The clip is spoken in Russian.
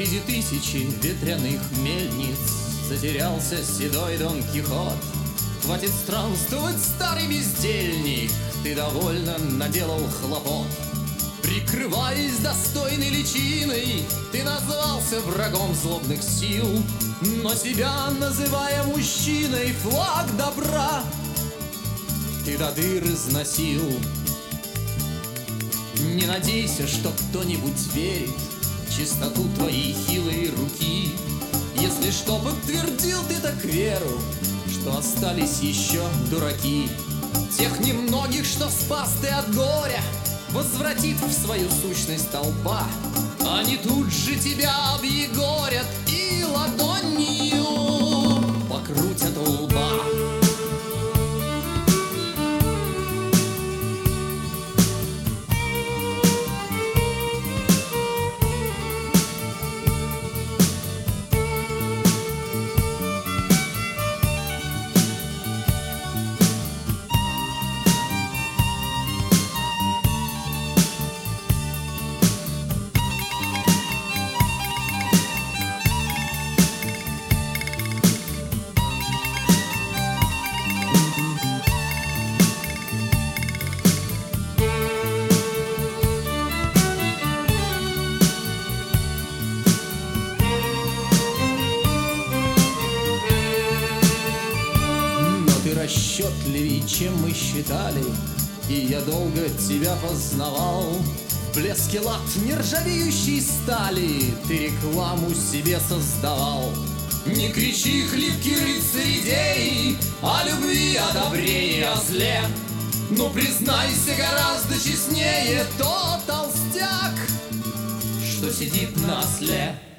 Среди тысячи ветряных мельниц затерялся седой Дон Кихот. Хватит странствовать, старый бездельник, ты довольно наделал хлопот. Прикрываясь достойной личиной, ты назвался врагом злобных сил, но себя, называя мужчиной, флаг добра ты до дыр износил. Не надейся, что кто-нибудь верит в чистоту твоей хилой руки. Если что, подтвердил ты так веру, что остались еще дураки. Тех немногих, что спас ты от горя, возвратит в свою сущность толпа. Они тут же тебя объегорят и ладонью покрутят у лба. Расчетливей, чем мы считали, и я долго тебя познавал. В блеске лад нержавеющей стали ты рекламу себе создавал. Не кричи, хлипкий рыцарь идей, о любви, о добре и о зле. Но признайся, гораздо честнее тот толстяк, что сидит на осле.